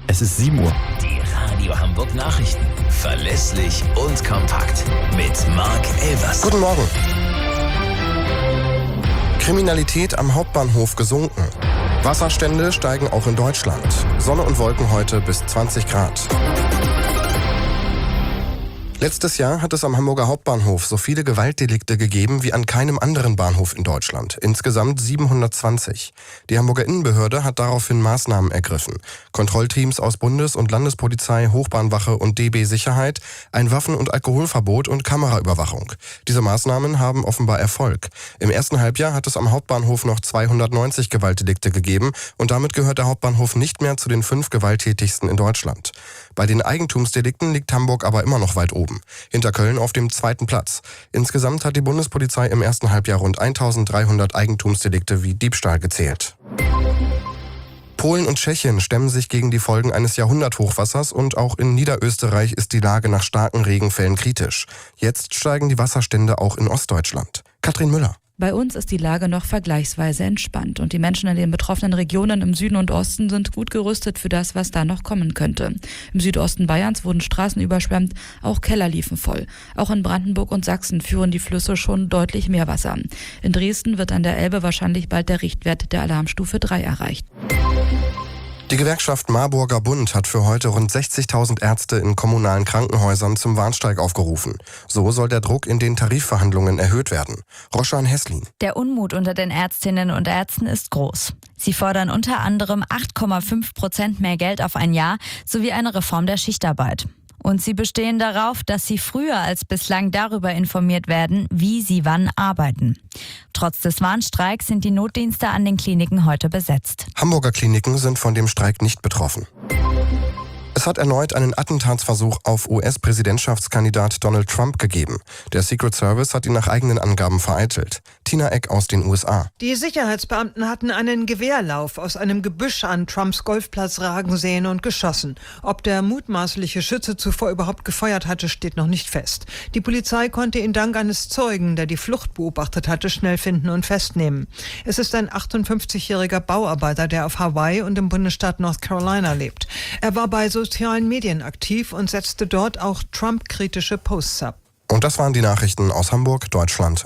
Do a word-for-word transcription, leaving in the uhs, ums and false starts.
Es ist sieben Uhr. Die Radio Hamburg Nachrichten. Verlässlich und kompakt. Mit Marc Elvers. Guten Morgen. Kriminalität am Hauptbahnhof gesunken. Wasserstände steigen auch in Deutschland. Sonne und Wolken heute bis zwanzig Grad. Letztes Jahr hat es am Hamburger Hauptbahnhof so viele Gewaltdelikte gegeben wie an keinem anderen Bahnhof in Deutschland. Insgesamt siebenhundertzwanzig. Die Hamburger Innenbehörde hat daraufhin Maßnahmen ergriffen. Kontrollteams aus Bundes- und Landespolizei, Hochbahnwache und D B Sicherheit, ein Waffen- und Alkoholverbot und Kameraüberwachung. Diese Maßnahmen haben offenbar Erfolg. Im ersten Halbjahr hat es am Hauptbahnhof noch zweihundertneunzig Gewaltdelikte gegeben und damit gehört der Hauptbahnhof nicht mehr zu den fünf gewalttätigsten in Deutschland. Bei den Eigentumsdelikten liegt Hamburg aber immer noch weit oben. Hinter Köln auf dem zweiten Platz. Insgesamt hat die Bundespolizei im ersten Halbjahr rund eintausenddreihundert Eigentumsdelikte wie Diebstahl gezählt. Polen und Tschechien stemmen sich gegen die Folgen eines Jahrhunderthochwassers und auch in Niederösterreich ist die Lage nach starken Regenfällen kritisch. Jetzt steigen die Wasserstände auch in Ostdeutschland. Katrin Müller. Bei uns ist die Lage noch vergleichsweise entspannt und die Menschen in den betroffenen Regionen im Süden und Osten sind gut gerüstet für das, was da noch kommen könnte. Im Südosten Bayerns wurden Straßen überschwemmt, auch Keller liefen voll. Auch in Brandenburg und Sachsen führen die Flüsse schon deutlich mehr Wasser. In Dresden wird an der Elbe wahrscheinlich bald der Richtwert der Alarmstufe drei erreicht. Die Gewerkschaft Marburger Bund hat für heute rund sechzigtausend Ärzte in kommunalen Krankenhäusern zum Warnstreik aufgerufen. So soll der Druck in den Tarifverhandlungen erhöht werden. Roschan Hesslin. Der Unmut unter den Ärztinnen und Ärzten ist groß. Sie fordern unter anderem acht Komma fünf Prozent mehr Geld auf ein Jahr sowie eine Reform der Schichtarbeit. Und sie bestehen darauf, dass sie früher als bislang darüber informiert werden, wie sie wann arbeiten. Trotz des Warnstreiks sind die Notdienste an den Kliniken heute besetzt. Hamburger Kliniken sind von dem Streik nicht betroffen. Es hat erneut einen Attentatsversuch auf U S-Präsidentschaftskandidat Donald Trump gegeben. Der Secret Service hat ihn nach eigenen Angaben vereitelt. Tina Eck aus den U S A. Die Sicherheitsbeamten hatten einen Gewehrlauf aus einem Gebüsch an Trumps Golfplatz ragen sehen und geschossen. Ob der mutmaßliche Schütze zuvor überhaupt gefeuert hatte, steht noch nicht fest. Die Polizei konnte ihn dank eines Zeugen, der die Flucht beobachtet hatte, schnell finden und festnehmen. Es ist ein achtundfünfzigjähriger Bauarbeiter, der auf Hawaii und im Bundesstaat North Carolina lebt. Er war bei sozialen Medien aktiv und setzte dort auch Trump-kritische Posts ab. Und das waren die Nachrichten aus Hamburg, Deutschland